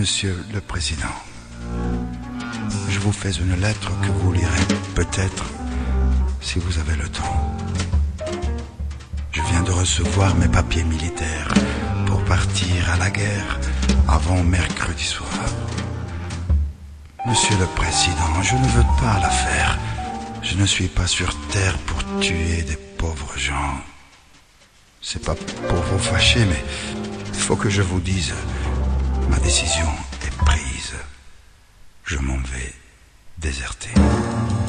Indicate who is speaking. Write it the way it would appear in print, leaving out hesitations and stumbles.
Speaker 1: Monsieur le Président, je vous fais une lettre que vous lirez peut-être si vous avez le temps. Je viens de recevoir mes papiers militaires pour partir à la guerre avant mercredi soir. Monsieur le Président, je ne veux pas la faire. Je ne suis pas sur terre pour tuer des pauvres gens. C'est pas pour vous fâcher, mais il faut que je vous dise, ma décision est prise. Je m'en vais déserter.